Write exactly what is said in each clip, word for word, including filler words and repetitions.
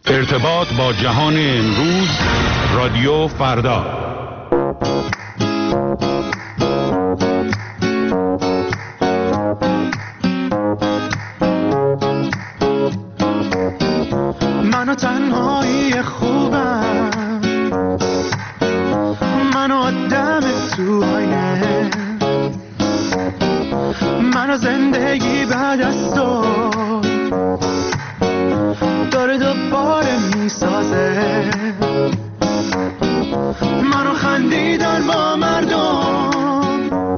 ارتباط با جهان امروز، رادیو فردا. منو تنهایی خوبم، منو آدم تو آینه، منو زندگی بعد از تو داره دوباره میسازه. منو خندیدن با مردم،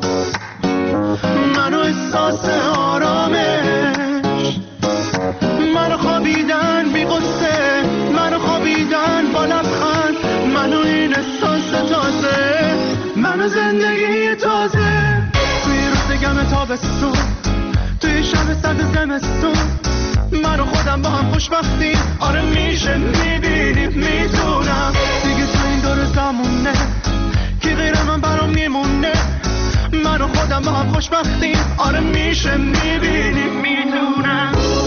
منو احساس آرامش، منو خوابیدن بی قصه، منو خوابیدن با لبخند، منو این احساس تازه، منو زندگی تازه. توی روز گم تابستون، توی شب سرد زمستون، من و خودم با هم خوشبختیم. آره میشه میبینیم میدونم دیگه تو این دور زمونه کی غیر من برام میمونه. من و خودم با هم خوشبختیم. آره میشه میبینیم میدونم.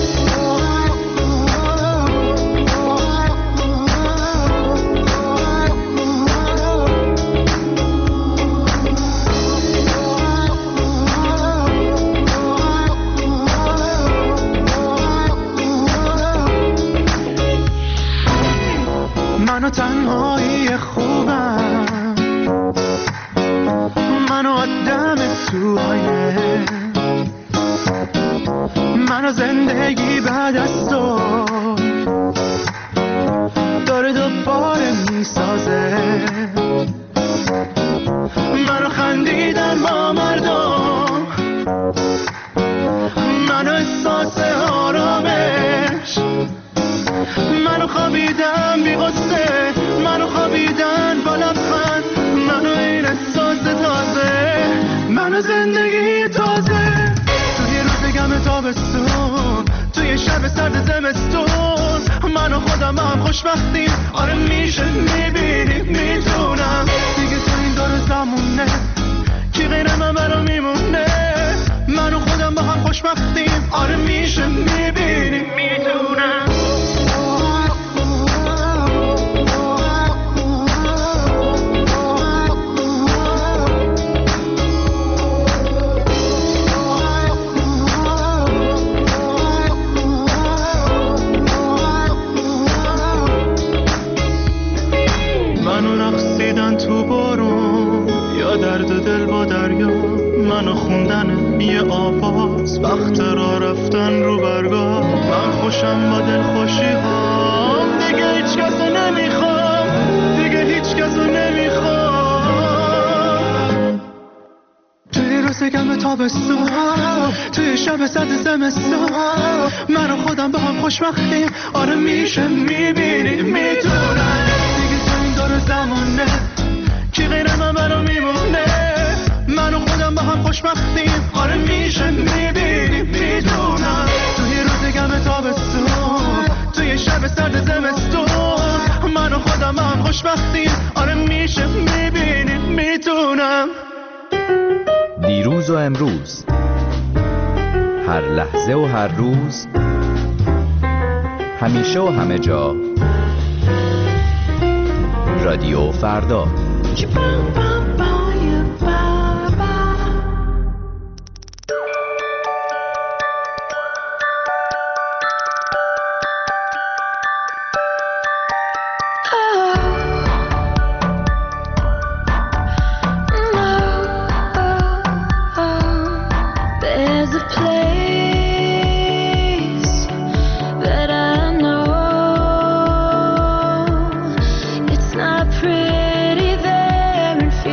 منو تنهایی خوبم، منو آدم تو آینه، منو زندگی بعد از تو داره دوباره میسازه. منو خندیدن با مردم، منو احساس آرامش، منو خوابیدن بی غصه، منو خوابیدن با لبخند، منو این احساس تازه، منو زندگی تازه. توی روز گم تابستون، توی شب سرد زمستون، منو خودم با هم خوشبختیم. آره میشه میبینیم میدونم دیگه تو این دور زمونه کی غیر من برام میمونه. منو خودم با هم خوشبختیم. آره میشه میبینیم میدونم. تو بارون یا درد دل با دریا، منو خوندن یه آواز، وقت را رفتن رو برگاه. من خوشم با دل خوشی هام، دیگه هیچ کسو نمیخوام، دیگه هیچ کسو نمیخوام. توی روز گم تابستون، توی شب سرد زمستون، منو خودم با هم خوشبختیم. آره میشه میبینی میدونم دیگه تو این دور زمونه کی غیر من برام میمونه. من و خودم با هم خوشبختیم. آره میشه میبینی میدونم توی روز گم تابستون، توی شب سرد زمستون، من و خودم با هم خوشبختیم. آره میشه میبینی میدونم. دیروز و امروز، هر لحظه و هر روز، همیشه و همه جا، رادیو فردا. Pretty there in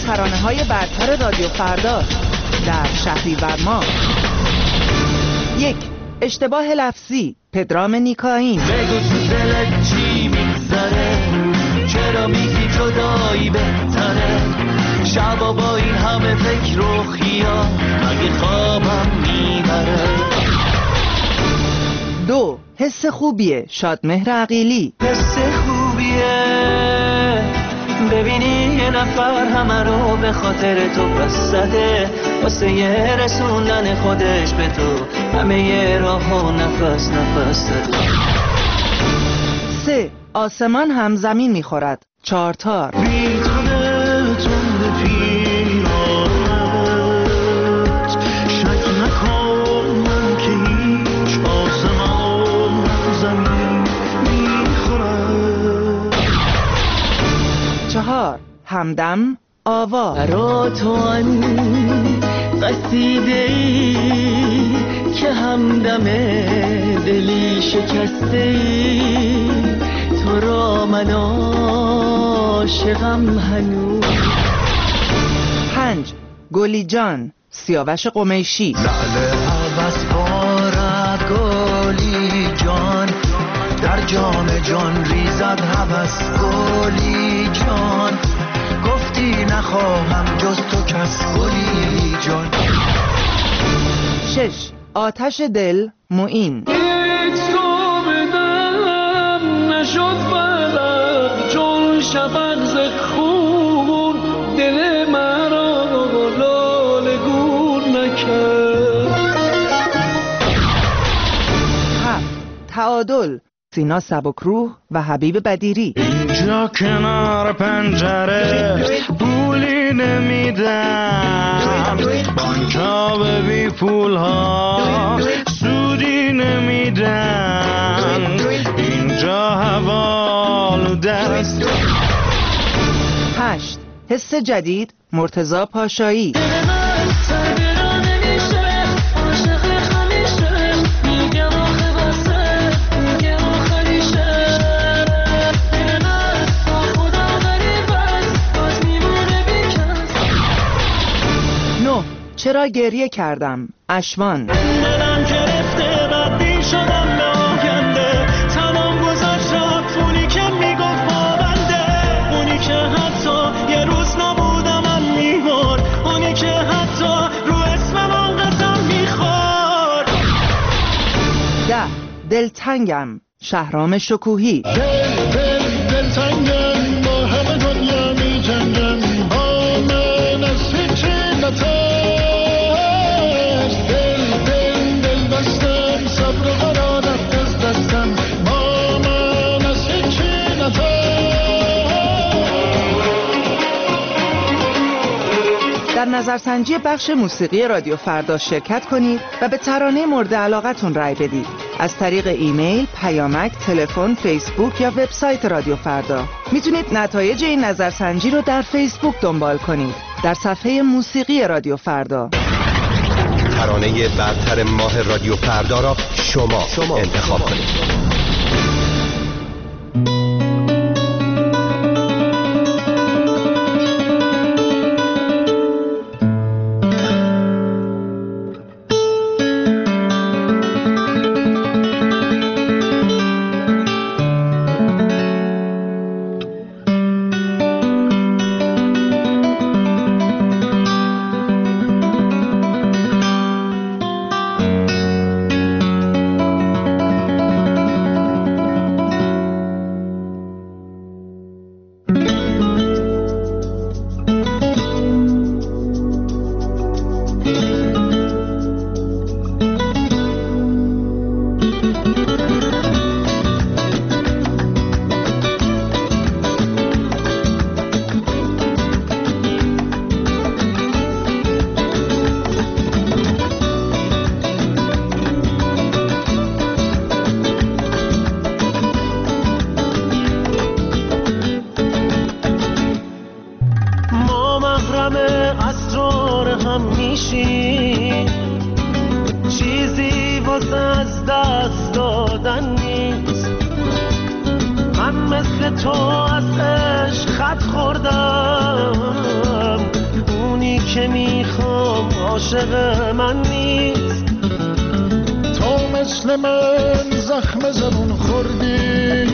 ترانه های برتر رادیو فردا در شهریور ماه. یک، اشتباه لفظی، پدرام نیکاین. بگو تو دلت چی میگذره، چرا میگی جدایی بهتره، شبا با این همه فکر و خیال مگه خوابم میبره. دو، حس خوبیه، شادمهر عقیلی. حس خوبیه ببینی یه نفر همه رو به خاطر تو بسته، واسه یه رسوندن خودش به تو همه یه راه و نفس نفس داده. سه، آسمان هم زمین میخورد، چارتار. بیتونه تند پیرانت شک نکن من که هیچ آسمان هم زمین میخورد. چهار، همدم آوا. برا تو آن قصیده ای که همدم دلی شکسته ای، تو را من عاشقم هنوز. پنج، گلی جان، سیاوش قمیشی. لعل عوض بارد گلی جان، در جام جان ریزد هوس گلی جان، گفتی نخواهم جز تو کس گلی جان. شش، آتش دل، معین. هیچ تو بدم نشد فلق چون شفق ز خون، دل مرا لاله گون نکرد. هفت، تعادل، سینا سبکروح و حبیب بدیری. اینجا کنار پنجره پولی نمیدم، بانکا به بی پول ها سودی نمیدن، اینجا حوالو دست. هشت، حس جدید، مرتضی پاشایی. چرا گریه کردم، اشوان. دلم گرفته بدبین شدم به آینده، تمام گذاشت رفت اونی که میگفت پابنده، اونی که حتی یه روز نبودم من میبرد، اونی که حتی رو اسم من قسم میخورد. ده، دلتنگم، شهرام شکوهی. دل دل دلتنگم با همه دنیا میجنگم، با من از هیچی نتر. در نظرسنجی بخش موسیقی رادیو فردا شرکت کنید و به ترانه مورد علاقتون رای بدید. از طریق ایمیل، پیامک، تلفن، فیسبوک یا وبسایت رادیو فردا. میتونید نتایج این نظرسنجی رو در فیسبوک دنبال کنید، در صفحه موسیقی رادیو فردا. ترانه برتر ماه رادیو فردا را شما, شما انتخاب کنید. چیزی واسه از دست دادن نیست. من مثل تو از عشق خط خوردم، اونی که میخوام عاشق من نیست. تو مثل من زخم زبون خوردی،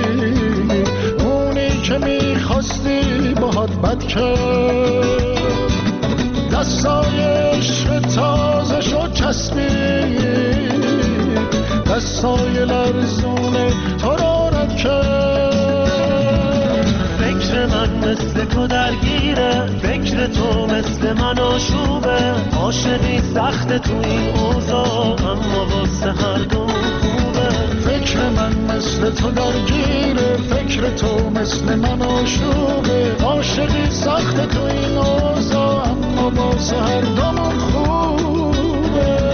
اونی که میخواستی باهات بد کرد، دستای عشق تازه شو چسبید، دستای لرزونه تو رو رد کرد. فکر من مثل تو درگیره، فکر تو مثل من آشوبه، عاشقی سخت تو این اوضاع اما واسه هر دومون خوبه. فکر من مثل تو درگیره، فکر تو مثل من آشوبه، عاشقی سخت تو این اوضاع اما واسه هر دومون خوبه.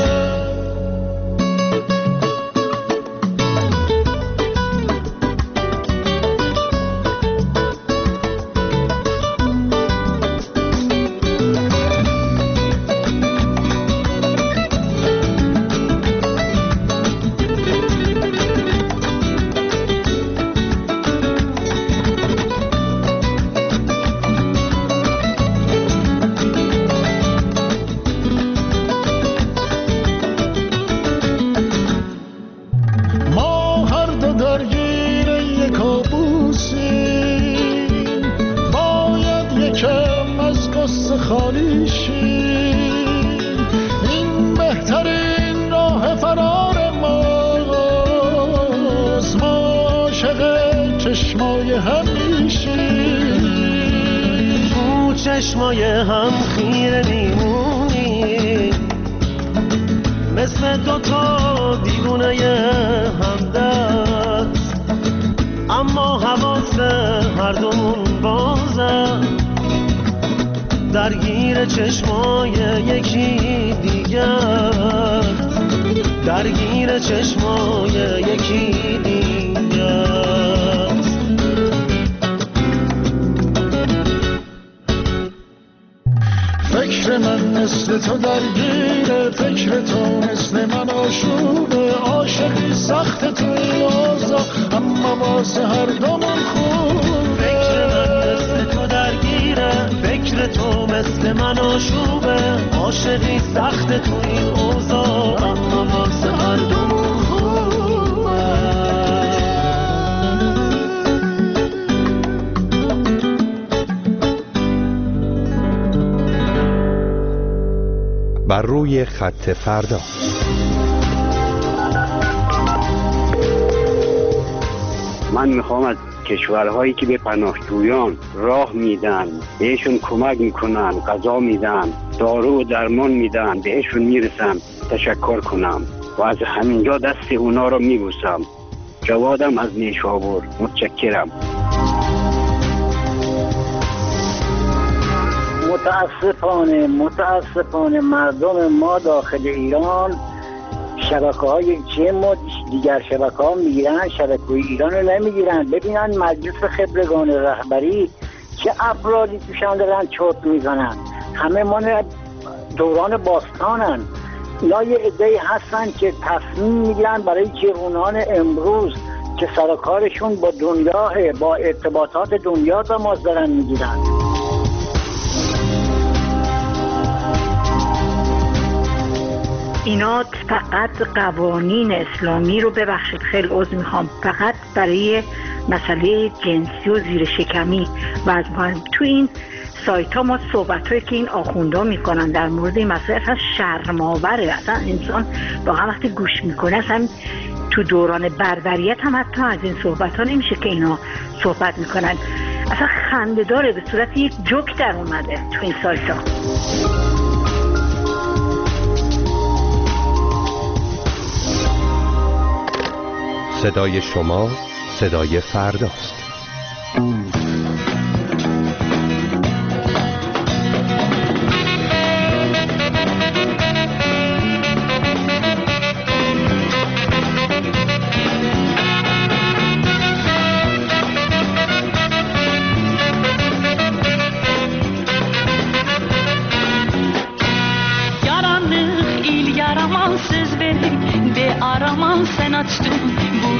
چشمای هم خیره میمونی، مثل دوتا دیوونه همدست، اما حواس هر دومون بازه، درگیر چشمای یکی دیگه، درگیر چشمای یکی دیگه. فکر من مثل تو درگیره، فکر تو مثل من آشوبه، عاشقی سخت تو این اوضاع اما واسه هر دومون خوبه. فکر من مثل تو درگیره، فکر تو مثل من آشوبه، عاشقی سخت تو این اوضاع اما واسه هر دومون خوبه. بر روی خط فردا. من میخوام از کشورهایی که به پناهجویان راه میدن، بهشون کمک میکنن، غذا میدن، دارو و درمان میدن، بهشون میرسم تشکر کنم و از همینجا دست اونا رو میبوسم. جوادم از نیشابور. متشکرم. متاسفانه متاسفانه مردم ما داخل ایران شبکه های جیم و دیگر شبکه ها میگیرن، شبکه ایران رو نمیگیرن. ببینن مجلس خبرگان رهبری چه افرادی توشان دارن چرت میزنن. همه ما دوران باستانن. اینا یه عده‌ای هستن که تصمیم میگیرن برای جوانان امروز که سرکارشون با دنیا، با ارتباطات دنیا تماس دارن میگیرن. اینا فقط قوانین اسلامی رو، ببخشید خیلی عذر میخوام، فقط برای مسئله جنسی و زیر شکمی و از تو این سایت ها ما صحبت هایی که این آخوندا میکنن در مورد این مسئله اصلا شرم‌آوره. اصلا انسان واقعا وقتی گوش میکنه، اصلا تو دوران بربریت هم حتی از این صحبت ها نمیشه که اینا صحبت میکنن. اصلا خنده داره، به صورت یک جوک در اومده تو این سایت ها. صدای شما صدای فرداست. Yaranıq il yaramaz söz verib, de araman sen açdın bu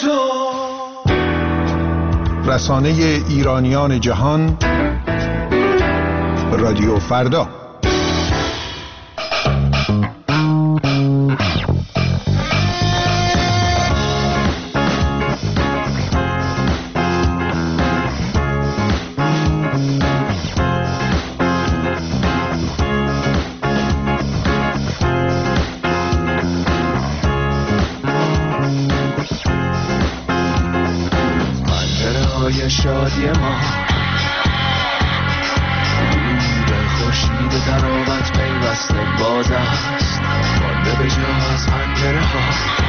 تو. رسانه ایرانیان جهان، رادیو فردا. شادی ما به خورشید تراوت پیوسته باز است، مانده به جا از پنجره ها.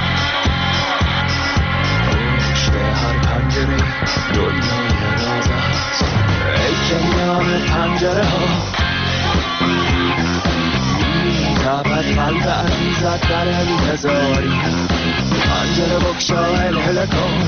پشت هر پنجره دنیای راز است، ای کنار پنجره ها می‌تابد قلب عزیزت در انتظاری. پنجره بگشا هلهله کن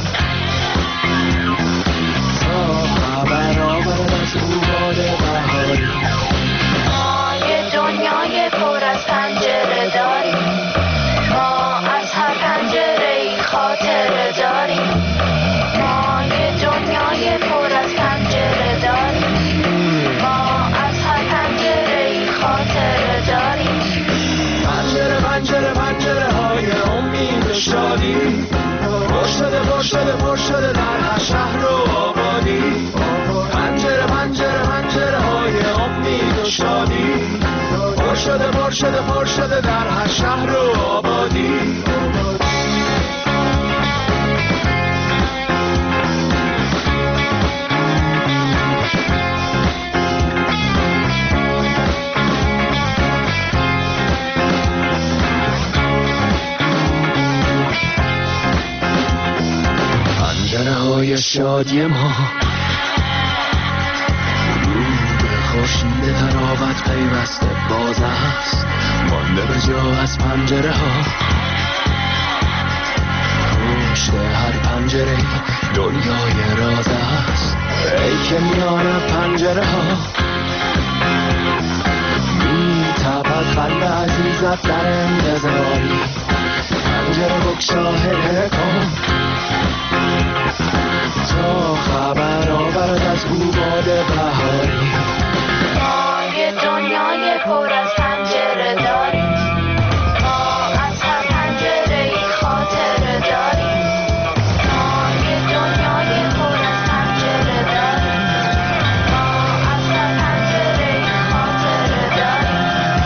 خبر آورد از روباد بهاری. ما یه دنیای پر از پنجره داریم، ما از هر پنجره ای خاطره داریم. ما یه دنیای پر از پنجره داریم، ما از هر پنجره ای خاطره داریم. پنجره پنجره پنجره های امید و شادی، پر شده پر شده پر شده در هر شهر و آبادی. پنجره پنجره پنجره های امید و شادی، پر شده پر شده پر شده در هر شهر و آبادی. پنجره های شادی ما خورشید تراوت پیوسته باز است، مانده به جا از پنجره ها. پشت هر پنجره دنیای راز است، ای که میان پنجره ها می‌تابد قلب عزیزت در انتظاری. پنجره بگشا هلهله کن تا خبر آورد از روباد بهاری. ما یه دنیای پر از پنجره داریم، ما از هر پنجره ای خاطره داریم. ما یه دنیای پر از پنجره داریم، ما از هر پنجره ای خاطره داریم.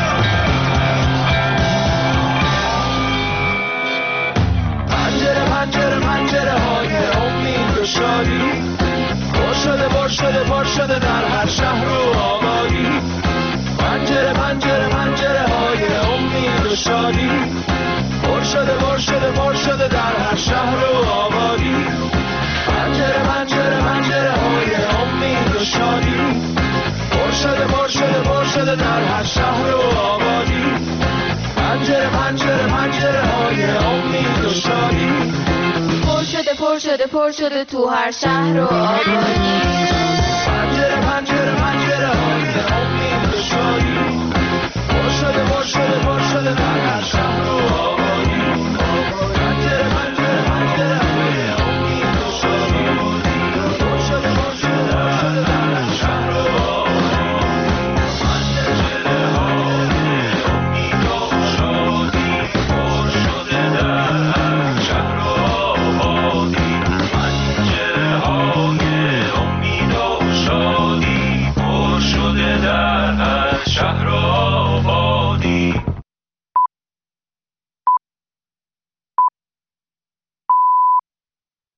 پنجره پنجره پنجره های امید و شادی، پر شده پر شده پر شده در هر شهر و آبادی. پنجره پنجره پنجره های امید و شادی، پر شده پر شده پر شده در هر شهر و آبادی. پنجره پنجره پنجره های امید و شادی، پر شده پر شده پر شده در هر شهر و آبادی. پنجره پنجره پنجره های امید و شادی، پر شده پر شده پر شده تو هر شهر و آبادی. پنجره پنجره پنجره های امید و شادی، پر شده پر شده پر شده در هر شهر و آبادی.